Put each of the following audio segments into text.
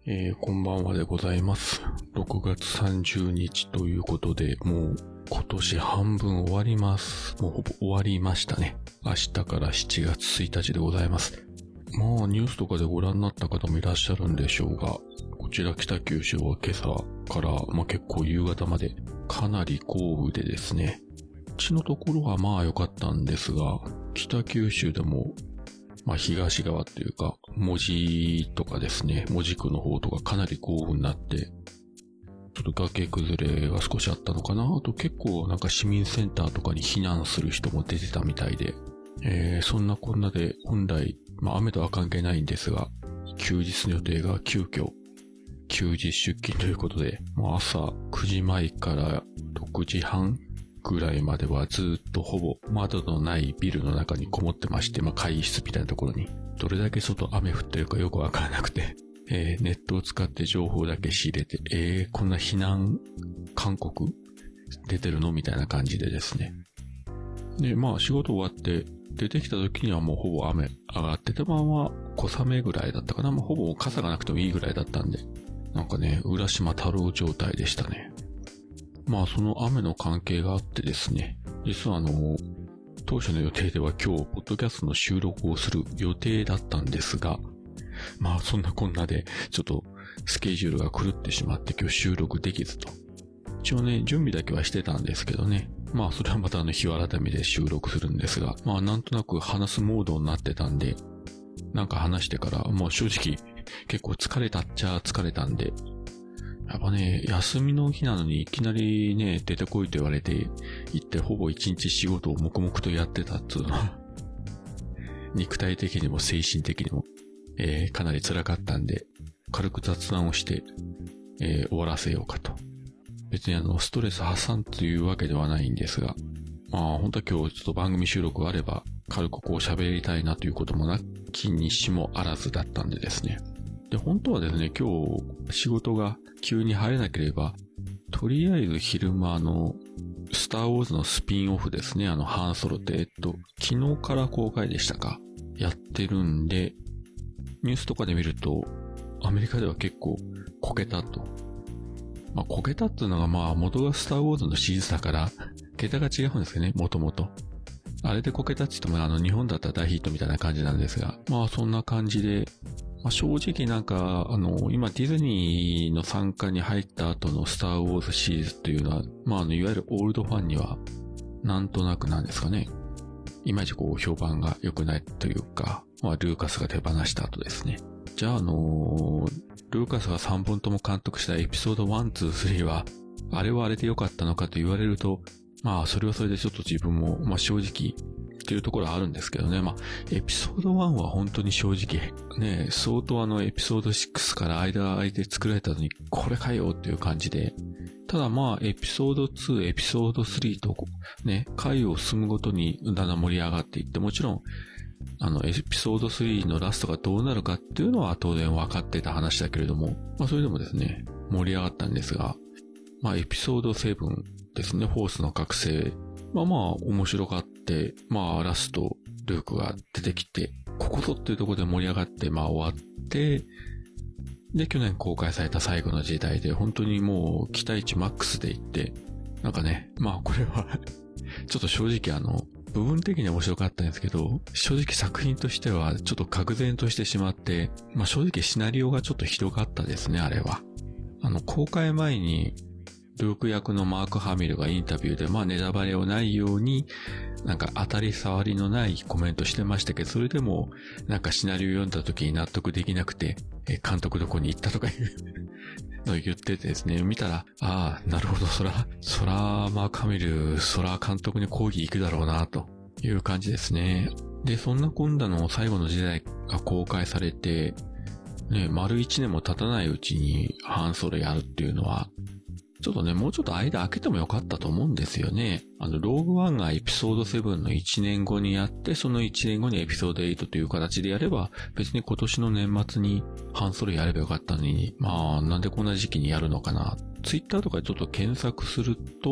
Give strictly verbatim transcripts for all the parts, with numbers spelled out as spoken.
えー、こんばんはでございます。ろくがつさんじゅうにちということで、もう今年半分終わります。もうほぼ終わりましたね。明日からしちがつついたちでございます。まあニュースとかでご覧になった方もいらっしゃるんでしょうが、こちら北九州は今朝から、まあ、結構夕方までかなり豪雨でですね、うちのところはまあ良かったんですが、北九州でもまあ東側っていうか、門司とかですね、門司区の方とかかなり豪雨になって、ちょっと崖崩れが少しあったのかな。あと結構なんか市民センターとかに避難する人も出てたみたいで、えー、そんなこんなで本来、まあ雨とは関係ないんですが、休日の予定が急遽、休日出勤ということで、もう朝くじまえからろくじはんぐらいまではずっとほぼ窓のないビルの中にこもってまして、まあ会議室みたいなところに、どれだけ外雨降ってるかよくわからなくて、えー、ネットを使って情報だけ仕入れて、えー、こんな避難勧告出てるのみたいな感じでですね。で、まあ仕事終わって出てきた時にはもうほぼ雨上がってて、まあまあ小雨ぐらいだったかな。まあほぼ傘がなくてもいいぐらいだったんで、なんかね、浦島太郎状態でしたね。まあその雨の関係があってですね、実はあの、当初の予定では今日、ポッドキャストの収録をする予定だったんですが、まあそんなこんなで、ちょっとスケジュールが狂ってしまって今日収録できずと。一応ね、準備だけはしてたんですけどね。まあそれはまたあの日改めで収録するんですが、まあなんとなく話すモードになってたんで、なんか話してから、もう正直結構疲れたっちゃ疲れたんで、やっぱね、休みの日なのにいきなりね、出てこいと言われて、行ってほぼ一日仕事を黙々とやってたっつうのは、肉体的にも精神的にも、えー、かなり辛かったんで、軽く雑談をして、えー、終わらせようかと。別にあの、ストレス発散というわけではないんですが、まあ本当は今日ちょっと番組収録があれば、軽くこう喋りたいなということもなきにしもあらずだったんでですね。で、本当はですね、今日仕事が急に入れなければ、とりあえず昼間あの、スターウォーズのスピンオフですね、あの、ハンソロって、えっと、昨日から公開でしたか、やってるんで、ニュースとかで見ると、アメリカでは結構こけたと。まあ、こけたっていうのがまあ、元がスターウォーズのシリーズだから、桁が違うんですけどね、もともと。あれでこけたって言っても、あの、日本だったら大ヒットみたいな感じなんですが、まあ、そんな感じで、まあ、正直なんか、あの、今ディズニーの参加に入った後のスターウォーズシリーズっていうのは、まあ、あの、いわゆるオールドファンには、なんとなくなんですかね。いまいちこう、評判が良くないというか、まあ、ルーカスが手放した後ですね。じゃあ、あの、ルーカスがさんぼんとも監督したエピソードいち、に、さんは、あれはあれで良かったのかと言われると、まあ、それはそれでちょっと自分も、まあ、正直、っていうところはあるんですけどね。まあ、エピソードいちは本当に正直、ね、相当あのエピソードろくから間空いて作られたのに、これかよっていう感じで。ただまあ、エピソードに、エピソードさんと、ね、回を進むごとにだんだん盛り上がっていって、もちろん、あの、エピソードさんのラストがどうなるかっていうのは当然分かってた話だけれども、まあそれでもですね、盛り上がったんですが、まあエピソードななですね、フォースの覚醒。まあまあ面白かって、まあラスト、ルークが出てきて、ここぞっていうところで盛り上がって、まあ終わって、で、去年公開された最後の時代で、本当にもう期待値マックスでいって、なんかね、まあこれは、ちょっと正直あの、部分的には面白かったんですけど、正直作品としてはちょっと愕然としてしまって、まあ正直シナリオがちょっとひどかったですね、あれは。あの、公開前に、ルーク役のマーク・ハミルがインタビューで、まあネタバレをないように、なんか当たり障りのないコメントしてましたけど、それでも、なんかシナリオ読んだ時に納得できなくて、え監督どこに行ったとかいうのを言っててですね、見たら、ああ、なるほど、そら、そら、マーク・ハミル、そら監督に講義行くだろうな、という感じですね。で、そんなこんなの最後の時代が公開されて、ね、丸一年も経たないうちにハンソロやるっていうのは、ちょっとね、もうちょっと間空けてもよかったと思うんですよね。あの、ローグワンがエピソードななのいちねんごにやって、そのいちねんごにエピソードはちという形でやれば、別に今年の年末にハンソロやればよかったのに、まあ、なんでこんな時期にやるのかな。ツイッターとかでちょっと検索すると、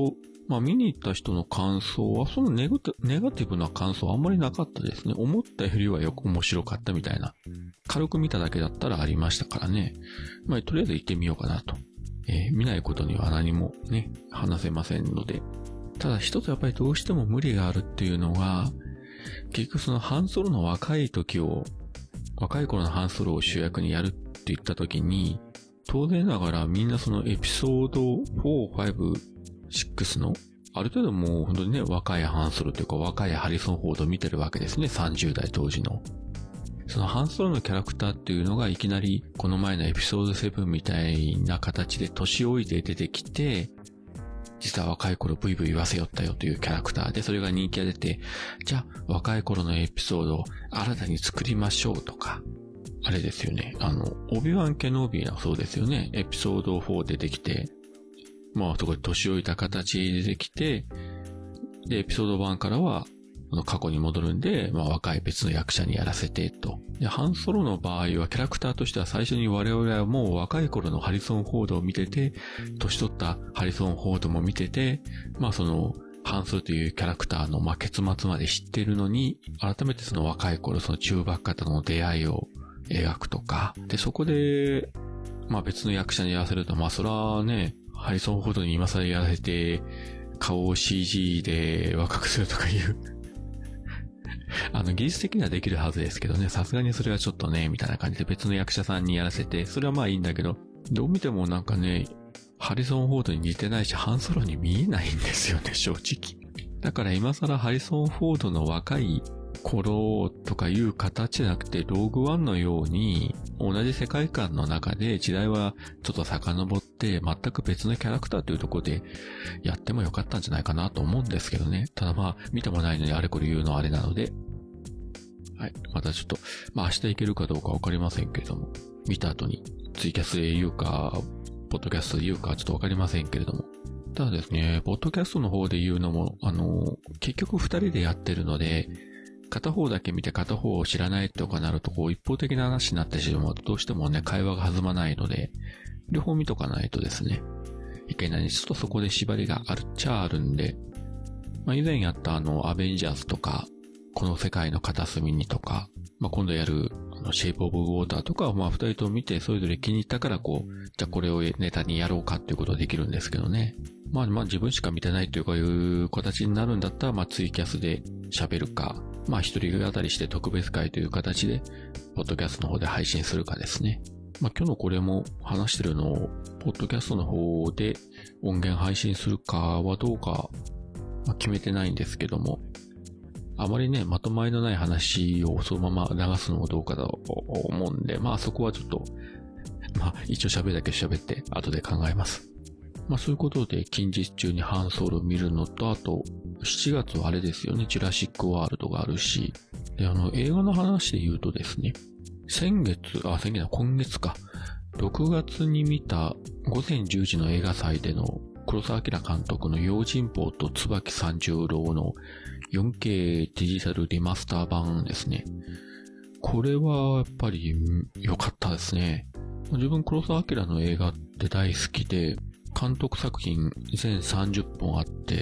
まあ見に行った人の感想は、そのネガティネガティブな感想はあんまりなかったですね。思ったよりはよく面白かったみたいな。軽く見ただけだったらありましたからね。まあとりあえず行ってみようかなと。えー、見ないことには何もね、話せませんので。ただ一つやっぱりどうしても無理があるっていうのが、結局そのハンソロの若い時を、若い頃のハンソロを主役にやるって言った時に、当然ながらみんなそのエピソードよん、ご、ろくの、ある程度もう本当にね、若いハンソロというか若いハリソン・フォードを見てるわけですね、さんじゅう代当時の。そのハンソロのキャラクターっていうのがいきなりこの前のエピソードななみたいな形で年老いで出てきて、実は若い頃ブイブイ言わせよったよというキャラクターで、それが人気が出て、じゃあ若い頃のエピソードを新たに作りましょうとか、あれですよね、あの、オビワン・ケノービーはそうですよね、エピソードよん出てきて、まあそこで年老いた形で出てきて、で、エピソードいちからは、過去に戻るんで、まあ若い別の役者にやらせて、と。で、ハンソロの場合はキャラクターとしては最初に我々はもう若い頃のハリソン・フォードを見てて、年取ったハリソン・フォードも見てて、まあその、ハンソロというキャラクターの、まあ結末まで知っているのに、改めてその若い頃、その中爆型の出会いを描くとか、で、そこで、まあ別の役者にやらせると、まあそれはね、ハリソン・フォードに今更やらせて、顔を シージー で若くするとかいうあの、技術的にはできるはずですけどね、さすがにそれはちょっとね、みたいな感じで別の役者さんにやらせて、それはまあいいんだけど、どう見てもなんかね、ハリソン・フォードに似てないし、ハンソロに見えないんですよね、正直。だから今更ハリソン・フォードの若い頃とかいう形じゃなくて、ローグワンのように、同じ世界観の中で時代はちょっと遡って、全く別のキャラクターというところでやってもよかったんじゃないかなと思うんですけどね。ただまあ、見てもないのにあれこれ言うのはあれなので、はい。またちょっと、まあ明日行けるかどうかわかりませんけれども、見た後にツイキャスで言うか、ポッドキャストで言うかちょっとわかりませんけれども。ただですね、ポッドキャストの方で言うのも、あの、結局二人でやってるので、片方だけ見て片方を知らないとかなると、こう一方的な話になってしまうと、どうしてもね、会話が弾まないので、両方見とかないとですね、いけない。ちょっとそこで縛りがあるっちゃあるんで、まあ以前やったあの、アベンジャーズとか、この世界の片隅にとか、まあ、今度やる、あの、シェイプオブウォーターとかは、まあ、二人とも見て、それぞれ気に入ったから、こう、じゃあこれをネタにやろうかっていうことができるんですけどね。まあ、まあ、自分しか見てないというかいう形になるんだったら、まあ、ツイキャスで喋るか、まあ、一人語りして特別会という形で、ポッドキャストの方で配信するかですね。まあ、今日のこれも話してるのを、ポッドキャストの方で音源配信するかはどうか、まあ、決めてないんですけども、あまりね、まとまりのない話をそのまま流すのもどうかと思うんで、まあそこはちょっと、まあ一応喋るだけ喋って後で考えます。まあそういうことで近日中にハンソロを見るのと、あとしちがつはあれですよね、ジュラシックワールドがあるし、で、あの映画の話で言うとですね、先月、あ、先月、今月か、ろくがつに見た午前じゅうじの映画祭での黒澤明監督の用心棒と椿三十郎の よんケー デジタルリマスター版ですね。これはやっぱり良かったですね。自分黒澤明の映画って大好きで、監督作品全さんじゅっぽんあって、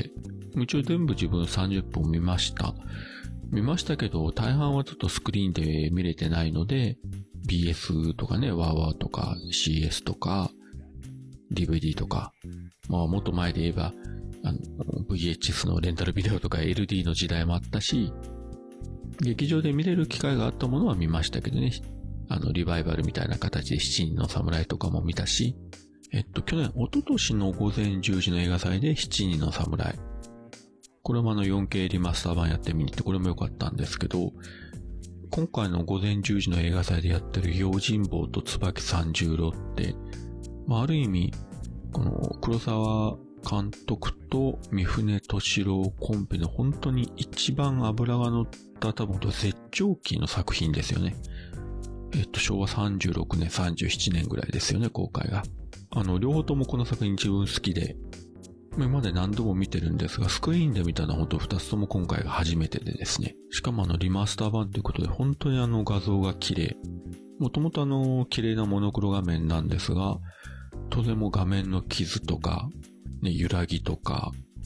一応全部自分さんじゅっぽん見ました。見ましたけど、大半はちょっとスクリーンで見れてないので、ビーエス とかね、ワーワーとか シーエス とか、ディーブイディー とか、まあもっと前で言えば、あの、ブイエイチエス のレンタルビデオとか エルディー の時代もあったし、劇場で見れる機会があったものは見ましたけどね、あの、リバイバルみたいな形で七人の侍とかも見たし、えっと、去年、一昨年の午前じゅうじの映画祭で七人の侍。これもあの よんケー リマスター版やってみに行って、これも良かったんですけど、今回の午前じゅうじの映画祭でやってる用心棒と椿三十郎って、まあ、ある意味、この黒沢監督と三船敏郎コンビの本当に一番脂が乗った多分絶頂期の作品ですよね。えっと、しょうわさんじゅうろくねん、さんじゅうななねんぐらいですよね、公開が。あの、両方ともこの作品自分好きで、今まで何度も見てるんですが、スクリーンで見たのは本当二つとも今回が初めてでですね。しかもあの、リマスター版ということで、本当にあの画像が綺麗。もともとあの、綺麗なモノクロ画面なんですが、当然も画面の傷とか、ね、揺らぎとか、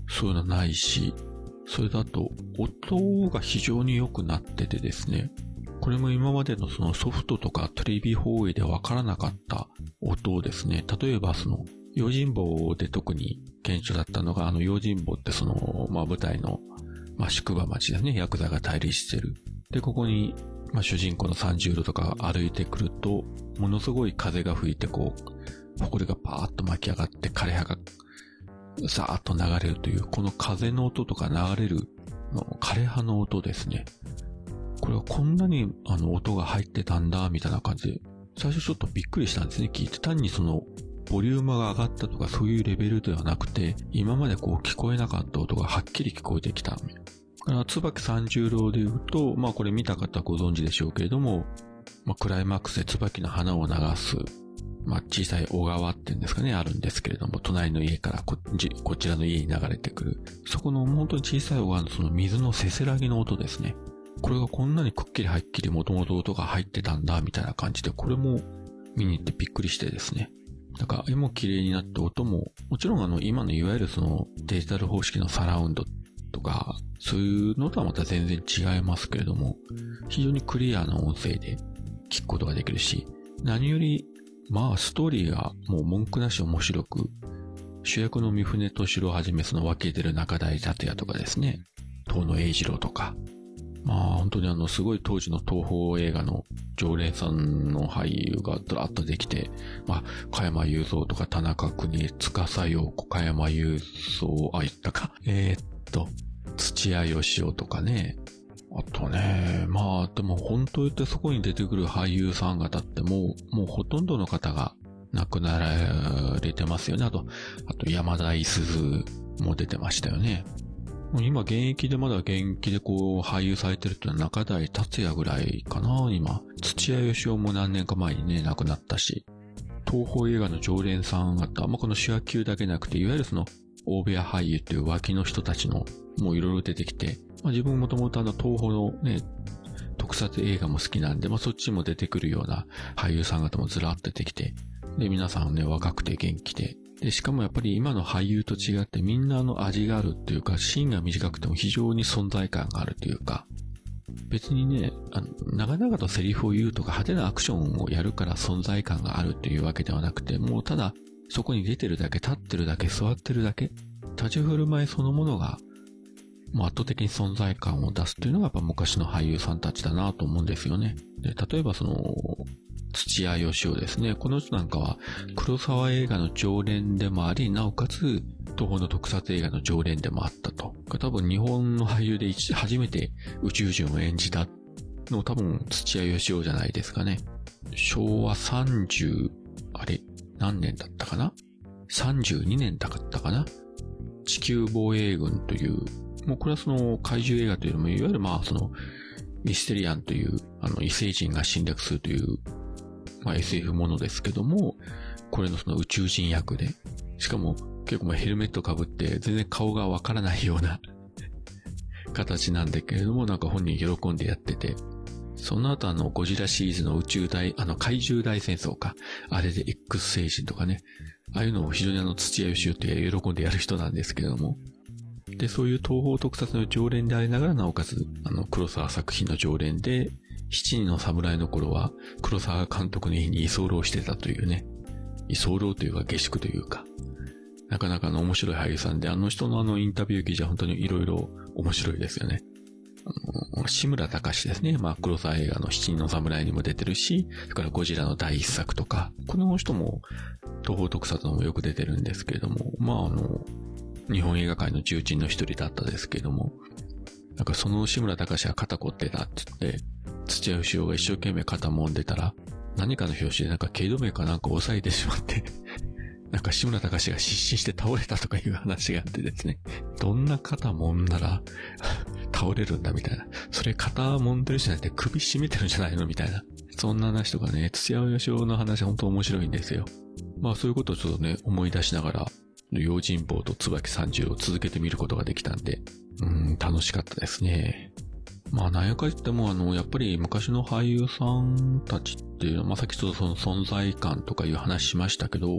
そういうのないし、それだと音が非常に良くなっててですね、これも今までのそのソフトとかテレビ放映でわからなかった音をですね、例えばその用心棒で特に顕著だったのが、あの用心棒ってその、まあ舞台の、まあ宿場町ですね、ヤクザが対立してる。で、ここに、まあ主人公のさんじゅうろとか歩いてくると、ものすごい風が吹いてこう、埃がパーッと巻き上がって枯葉がさーっと流れるという、この風の音とか流れるの枯葉の音ですね。これはこんなにあの音が入ってたんだみたいな感じで、最初ちょっとびっくりしたんですね。聞いて、単にそのボリュームが上がったとかそういうレベルではなくて、今までこう聞こえなかった音がはっきり聞こえてきた。だから椿三十郎で言うと、まあこれ見た方ご存知でしょうけれども、まあクライマックスで椿の花を流す、まあ小さい小川っていうんですかね、あるんですけれども、隣の家からここちらの家に流れてくる。そこの本当に小さい小川のその水のせせらぎの音ですね。これがこんなにくっきりはっきり元々音が入ってたんだみたいな感じで、これも見に行ってびっくりしてですね。だから絵も綺麗になって音も、もちろんあの今のいわゆるそのデジタル方式のサラウンドとか、そういうのとはまた全然違いますけれども、非常にクリアな音声で聞くことができるし、何よりまあストーリーがもう文句なし面白く、主役の三船敏郎をはじめその分けてる中台達也とかですね、遠野栄二郎とか、まあ本当にあのすごい当時の東宝映画の常連さんの俳優がドラッとできて、まあ加山雄三とか田中邦衛、司陽子、加山雄三、あ、言ったか。えー、っと、土屋義雄とかね。あとね、まあでも本当言ってそこに出てくる俳優さん方ってもう、もうほとんどの方が亡くなられてますよね。あと、あと山田五十鈴も出てましたよね。今現役でまだ現役でこう俳優されてるってのは中台達也ぐらいかな、今。土屋義雄も何年か前にね、亡くなったし。東宝映画の常連さん方、まあ、この主役級だけなくて、いわゆるその大部屋俳優っていう脇の人たちのもういろいろ出てきて、まあ、自分もともとあの東宝のね、特撮映画も好きなんで、まあ、そっちも出てくるような俳優さん方もずらっと出てきて、で、皆さんね、若くて元気で、で、しかもやっぱり今の俳優と違ってみんなあの味があるっていうか、シーンが短くても非常に存在感があるというか、別にね、あの、長々とセリフを言うとか派手なアクションをやるから存在感があるっていうわけではなくて、もうただそこに出てるだけ、立ってるだけ、座ってるだけ、立ち振る舞いそのものが、もう圧倒的に存在感を出すっていうのがやっぱ昔の俳優さんたちだなと思うんですよね。で、例えばその、土屋義雄ですね。この人なんかは黒沢映画の常連でもあり、なおかつ東宝の特撮映画の常連でもあったと。多分日本の俳優で初めて宇宙人を演じたの多分土屋義雄じゃないですかね。昭和さんじゅう、あれ、何年だったかな ?さんじゅうに 年だったかな。地球防衛軍という、もうこれはその怪獣映画というよりも、いわゆるまあそのミステリアンというあの異星人が侵略するというまあ エスエフ ものですけども、これのその宇宙人役で、しかも結構まあヘルメット被って全然顔がわからないような形なんだけれども、なんか本人喜んでやってて、その後あのゴジラシリーズの宇宙大、あの怪獣大戦争か、あれで X 星人とかね、ああいうのを非常にあの土屋義雄って喜んでやる人なんですけれども、で、そういう東宝特撮の常連でありながら、なおかつあの黒沢作品の常連で、七人の侍の頃は黒沢監督の家に居候してたというね。居候というか下宿というか。なかなかの面白い俳優さんで、あの人のあのインタビュー記事は本当にいろいろ面白いですよね。あの志村隆ですね。まあ黒沢映画の七人の侍にも出てるし、それからゴジラの第一作とか、この人も東宝特撮のもよく出てるんですけれども、まああの、日本映画界の重鎮の一人だったですけれども、なんかその志村隆が肩凝ってたって言って、土屋義雄が一生懸命肩揉んでたら、何かの拍子でなんか頸動脈かなんか押さえてしまってなんか志村隆が失神して倒れたとかいう話があってですね、どんな肩揉んだら倒れるんだみたいな、それ肩揉んでるじゃなくて首絞めてるんじゃないのみたいな、そんな話とかね、土屋義雄の話は本当面白いんですよ。まあそういうことをちょっとね、思い出しながら、用心棒と椿三十を続けてみることができたんで、うーん、楽しかったですね。まあ、何やか言っても、あの、やっぱり昔の俳優さんたちっていうのは、まあ、さっきちょっとその存在感とかいう話しましたけど、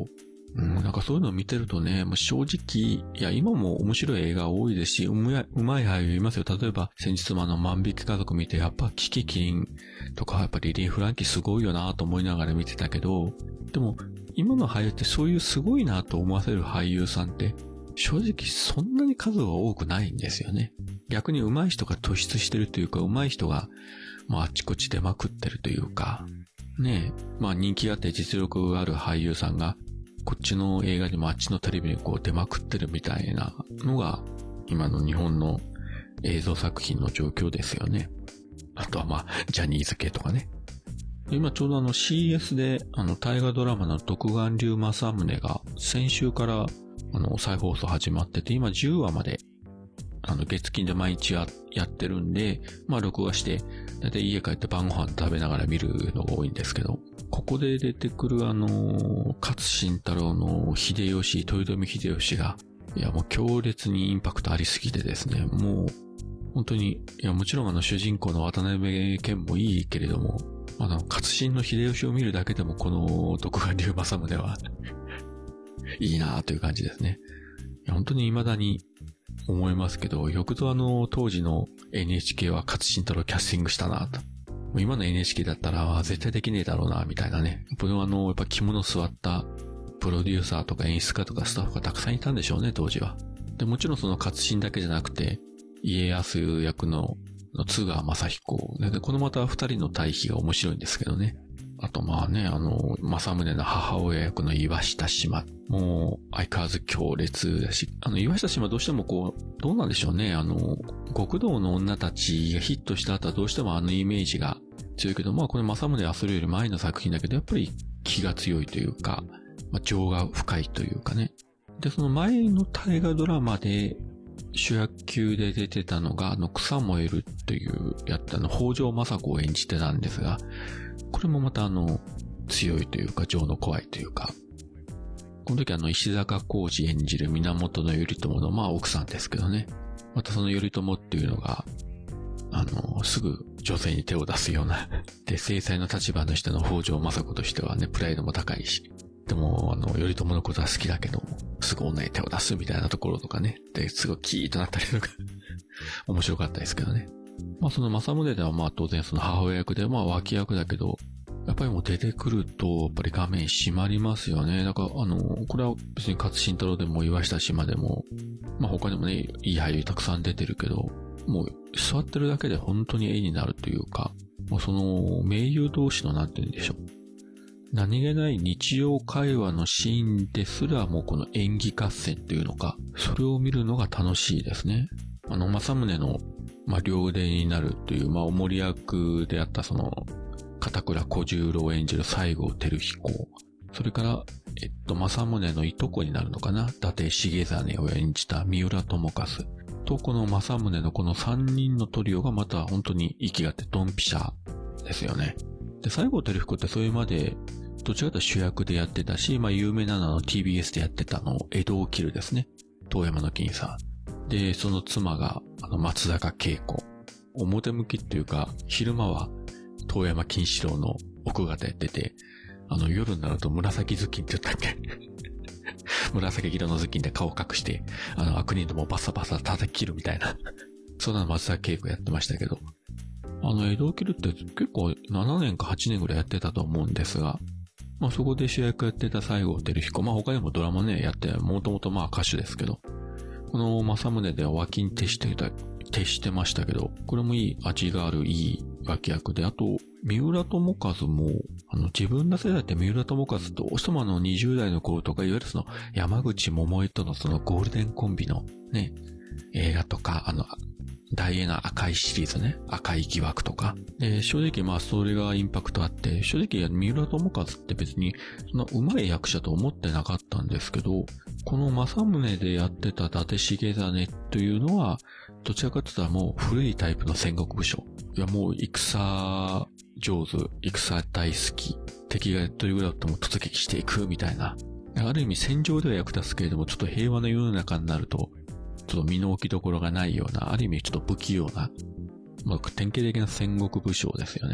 うん、なんかそういうのを見てるとね、もう正直、いや、今も面白い映画多いですし、うまい、うまい俳優いますよ。例えば、先日もあの、万引き家族見て、やっぱ、キキキリンとか、やっぱリリー・フランキーすごいよなと思いながら見てたけど、でも、今の俳優ってそういうすごいなと思わせる俳優さんって、正直そんなに数は多くないんですよね。逆に上手い人が突出してるというか、上手い人が、まあ、あちこち出まくってるというか、ねえ、まあ人気があって実力がある俳優さんが、こっちの映画にもあっちのテレビにこう出まくってるみたいなのが、今の日本の映像作品の状況ですよね。あとはまあ、ジャニーズ系とかね。今ちょうどあの シーエス で、あの大河ドラマの独眼竜政宗が先週からあの再放送始まってて、今じゅうわまであの月金で毎日 や, やってるんで、まあ録画して、だいたい家帰って晩ご飯食べながら見るのが多いんですけど、ここで出てくるあの、勝新太郎の秀吉、豊臣秀吉が、いやもう強烈にインパクトありすぎてですね、もう、本当に、いやもちろんあの主人公の渡辺謙もいいけれども、あの、勝新の秀吉を見るだけでもこの独眼竜政宗は、いいなぁという感じですね。いや本当に未だに思いますけど、よくぞあの、当時の エヌエイチケー は勝新太郎キャスティングしたなぁと。今の エヌエイチケー だったら絶対できねえだろうな、みたいなね。これはあの、やっぱ肝座ったプロデューサーとか演出家とかスタッフがたくさんいたんでしょうね、当時は。で、もちろんその勝新だけじゃなくて、家康役の津川雅彦。で、このまた二人の対比が面白いんですけどね。あとまあね、あの、政宗の母親役の岩下志麻。もう、相変わらず強烈だし、あの、岩下志麻どうしてもこう、どうなんでしょうね。あの、極道の女たちがヒットした後はどうしてもあのイメージが強いけど、まあこれ政宗はそれより前の作品だけど、やっぱり気が強いというか、まあ、情が深いというかね。で、その前の大河ドラマで主役級で出てたのが、あの、草燃えるというやったの、北条政子を演じてたんですが、これもまたあの、強いというか、情の怖いというか、この時あの、石坂浩二演じる源頼朝の、まあ奥さんですけどね。またその頼朝っていうのが、あの、すぐ女性に手を出すような、で、制裁の立場の人の北条政子としてはね、プライドも高いし、でも、あの、頼朝のことは好きだけど、すぐ女に手を出すみたいなところとかね、で、すごいキーッとなったりとか、面白かったですけどね。まあその政宗ではまあ当然その母親役でまあ脇役だけど、やっぱりもう出てくると、やっぱり画面閉まりますよね。だからあの、これは別に勝新太郎でも岩下志麻でも、まあ他にもね、いい俳優たくさん出てるけど、もう座ってるだけで本当に絵になるというか、もうその名優同士のなんて言うんでしょう。何気ない日常会話のシーンですらもうこの演技合戦というのか、それを見るのが楽しいですね。あの、政宗のまあ、両腕になるという、まあ、おもり役であったその、片倉小十郎演じる西郷輝彦。それから、えっと、政宗のいとこになるのかな、伊達重実を演じた三浦友和。と、この政宗のこの三人のトリオがまた本当に息があってドンピシャですよね。で、西郷輝彦ってそれまで、どちらかというと主役でやってたし、まあ、有名なのは ティービーエス でやってたの、江戸を切るですね。遠山の金さん。で、その妻が、あの、松坂慶子。表向きっていうか、昼間は、遠山金四郎の奥方やってて、あの、夜になると紫頭巾って言ったっけ紫色の頭巾で顔隠して、あの、悪人どもバサバサ叩き切るみたいな。そんなの松坂慶子やってましたけど。あの、江戸を切るって結構ななねんかはちねんぐらいやってたと思うんですが、まあそこで主役やってた西郷輝彦、まあ他にもドラマね、やって、もともとまあ歌手ですけど、この政宗では脇に徹してた、徹してましたけど、これもいい味があるいい脇役で、あと、三浦友和も、あの、自分の世代って三浦友和どうしてもあのにじゅう代の頃とか、いわゆるその山口百恵とのそのゴールデンコンビのね、映画とか、あの、大映な赤いシリーズね、赤い疑惑とか。で、正直まあそれがインパクトあって、正直三浦友和って別にそんな上手い役者と思ってなかったんですけど、この政宗でやってた伊達重実というのは、どちらかというともう古いタイプの戦国武将。いやもう戦上手、戦大好き、敵がどれぐらいだっても突撃していくみたいな。ある意味戦場では役立つけれども、ちょっと平和な世の中になると、ちょっと身の置きどころがないような、ある意味ちょっと不器用な、まあ、典型的な戦国武将ですよね。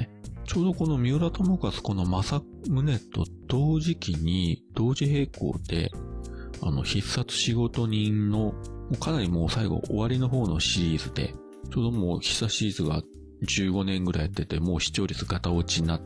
ちょうどこの三浦友和、この正宗と同時期に、同時並行で、あの、必殺仕事人の、かなりもう最後終わりの方のシリーズで、ちょうどもう必殺シリーズがじゅうごねんぐらいやってて、もう視聴率ガタ落ちになって、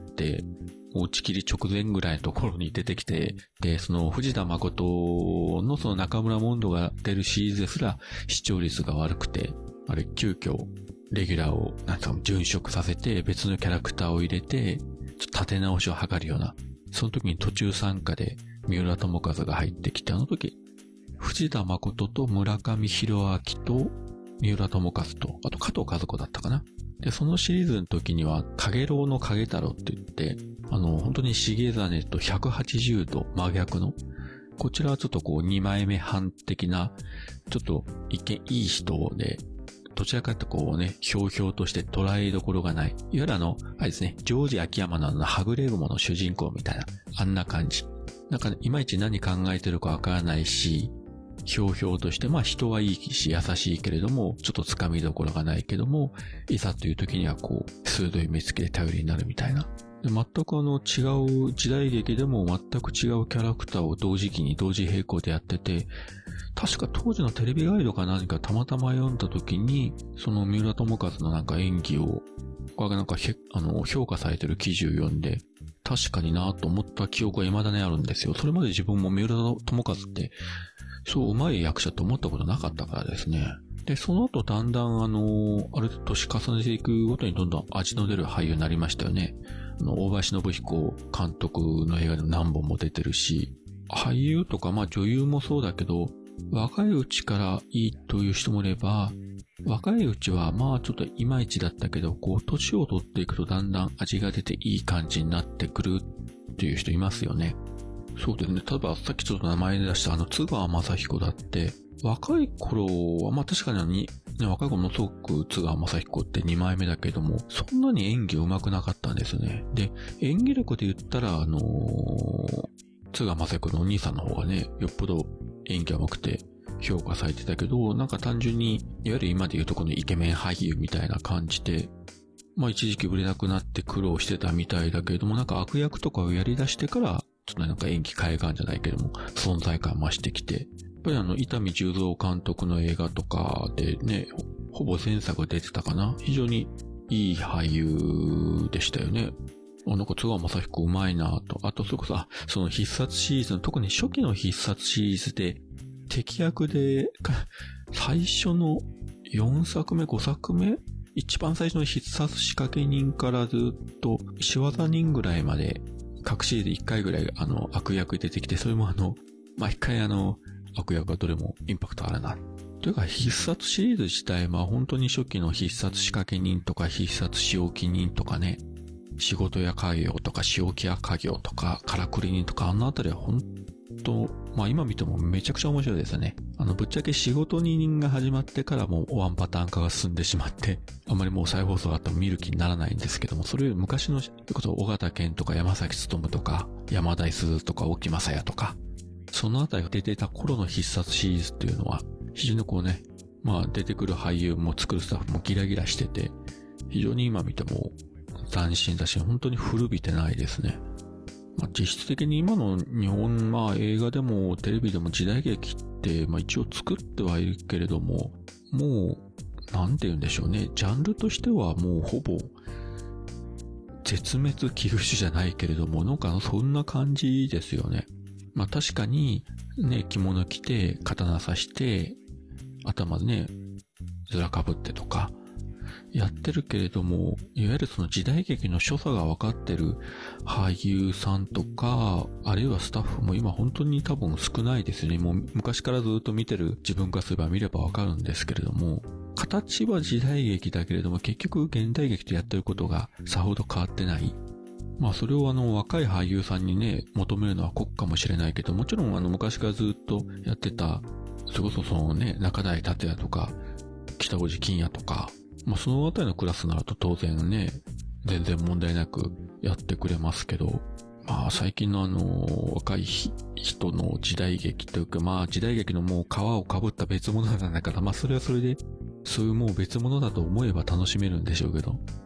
もう打ち切り直前ぐらいのところに出てきて、で、その藤田誠のその中村モンドが出るシリーズですら視聴率が悪くて、あれ急遽レギュラーをなんか殉職させて別のキャラクターを入れて、ちょっと立て直しを図るような、その時に途中参加で三浦友和が入ってきて、あの時、藤田誠と村上弘明と三浦友和と、あと加藤和子だったかな。で、そのシリーズの時には、影郎の影太郎って言って、あの、本当に重実とひゃくはちじゅうど真逆の、こちらはちょっとこうにまいめ半的な、ちょっと一見いい人で、どちらかとこうね、ひょうひょうとして捉えどころがない。いわゆるあの、あれですね、ジョージ秋山のあの、はぐれ雲の主人公みたいな、あんな感じ。なんか、いまいち何考えてるかわからないし、ひょうひょうとして、まあ人はいいし優しいけれども、ちょっと掴みどころがないけども、いざという時にはこう、鋭い目つきで頼りになるみたいな。で、全くあの違う時代劇でも全く違うキャラクターを同時期に同時並行でやってて、確か当時のテレビガイドか何かたまたま読んだ時に、その三浦友和のなんか演技を、これがなんかへあの評価されてる記事を読んで、確かになと思った記憶が未だにあるんですよ。それまで自分も三浦友和って、そう上手い役者と思ったことなかったからですね。で、その後だんだんあの、ある年重ねていくごとにどんどん味の出る俳優になりましたよね。あの、大林信彦監督の映画でも何本も出てるし、俳優とかまあ女優もそうだけど、若いうちからいいという人もいれば、若いうちはまあちょっといまいちだったけど、こう年を取っていくとだんだん味が出ていい感じになってくるっていう人いますよね。そうですね。例えばさっきちょっと名前で出したあの津川雅彦だって、若い頃はまあ確かに、ね、若い頃もすごく津川雅彦ってにまいめだけども、そんなに演技上手くなかったんですね。で、演技力で言ったらあのー、津川雅彦のお兄さんの方がね、よっぽど演技が上手くて評価されてたけど、なんか単純に、いわゆる今で言うとこのイケメン俳優みたいな感じで、まあ一時期売れなくなって苦労してたみたいだけれども、なんか悪役とかをやり出してから、ちょっとなんか演技変えがんじゃないけども、存在感増してきて、やっぱりあの、伊丹十三監督の映画とかでね、ほぼ前作出てたかな。非常にいい俳優でしたよね。あ、なんか津川雅彦うまいなと。あと、それこそ、あ、その必殺シリーズの、特に初期の必殺シリーズで、敵役で、最初のよんさくめ、ごさくめ一番最初の必殺仕掛け人からずっと、仕業人ぐらいまで、各シリーズいっかいぐらい、あの、悪役出てきて、それもあの、毎回あの、悪役はどれもインパクトあるな。というか、必殺シリーズ自体は本当に初期の必殺仕掛け人とか必殺仕置き人とかね、仕事や家業とか仕置きや家業とかからくり人とか、あのあたりは本当、まあ今見てもめちゃくちゃ面白いですよね。あの、ぶっちゃけ仕事人が始まってからもうワンパターン化が進んでしまって、あんまりもう再放送があっても見る気にならないんですけども、それより昔の、それこそ尾形健とか山崎努とか、山田五十鈴とか沖正也とか、そのあたりが出ていた頃の必殺シリーズっていうのは、非常にこうね、まあ出てくる俳優も作るスタッフもギラギラしてて、非常に今見ても斬新だし、本当に古びてないですね。まあ、実質的に今の日本、まあ映画でもテレビでも時代劇って、まあ一応作ってはいるけれども、もう、なんて言うんでしょうね。ジャンルとしてはもうほぼ、絶滅危惧種じゃないけれども、なんかそんな感じですよね。まあ確かに、ね、着物着て、刀刺して、頭ね、ずらかぶってとか、やってるけれども、いわゆるその時代劇の所作が分かってる俳優さんとか、あるいはスタッフも今本当に多分少ないですね。もう昔からずっと見てる自分からすれば見れば分かるんですけれども、形は時代劇だけれども、結局現代劇とやってることがさほど変わってない。まあそれをあの若い俳優さんにね、求めるのは酷かもしれないけど、もちろんあの昔からずっとやってた、それこそそのね、中台達也とか、北大路欣也とか、まあそのあたりのクラスになると当然ね、全然問題なくやってくれますけど、まあ最近のあの、若い人の時代劇というか、まあ時代劇のもう皮をかぶった別物なんだから、まあそれはそれで、そういうもう別物だと思えば楽しめるんでしょうけど、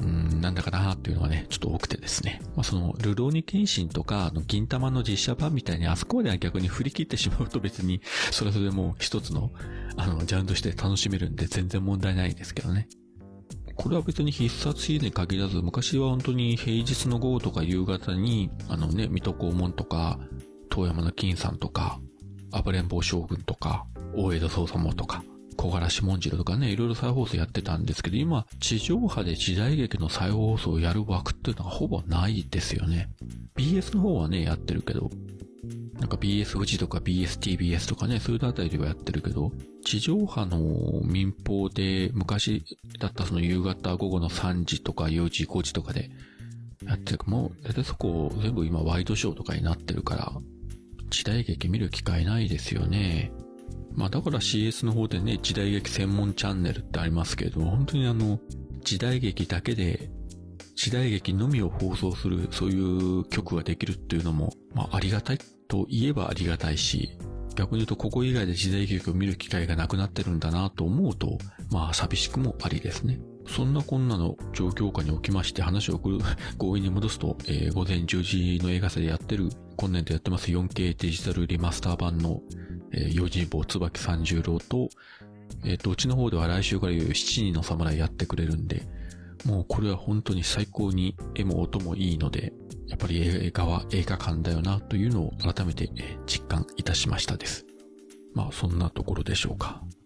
うーん、なんだかなーっていうのがね、ちょっと多くてですね。まあ、その、ルローニケンシンとか、あの、銀玉の実写版みたいにあそこまでは逆に振り切ってしまうと別に、それはそれでもう一つの、あの、ジャンルとして楽しめるんで全然問題ないんですけどね。これは別に必殺シーンに限らず、昔は本当に平日の午後とか夕方に、あのね、水戸黄門とか、遠山の金さんとか、暴れん坊将軍とか、大江戸捜査網とか、小柄志文次郎とかね、いろいろ再放送やってたんですけど、今、地上波で時代劇の再放送をやる枠っていうのがほぼないですよね。ビーエス の方はね、やってるけど、なんか ビーエス 富士とか ビーエスティービーエス とかね、そういうあたりではやってるけど、地上波の民放で昔だったその夕方午後のさんじとかよじごじとかでやってるか、もう、だいたいそこ全部今ワイドショーとかになってるから、時代劇見る機会ないですよね。まあだから シーエス の方でね、時代劇専門チャンネルってありますけれども、本当にあの、時代劇だけで、時代劇のみを放送する、そういう曲ができるっていうのも、まあありがたいと言えばありがたいし、逆に言うとここ以外で時代劇を見る機会がなくなってるんだなと思うと、まあ寂しくもありですね。そんなこんなの状況下におきまして話を強引に戻すと、えー、午前じゅうじの映画祭でやってる、今年度やってます よんケー デジタルリマスター版の、えー、用心棒椿三十郎と、えっと、うちの方では来週からいう七人の侍やってくれるんで、もうこれは本当に最高に絵も音もいいので、やっぱり映画は映画館だよなというのを改めて実感いたしましたです。まあそんなところでしょうか。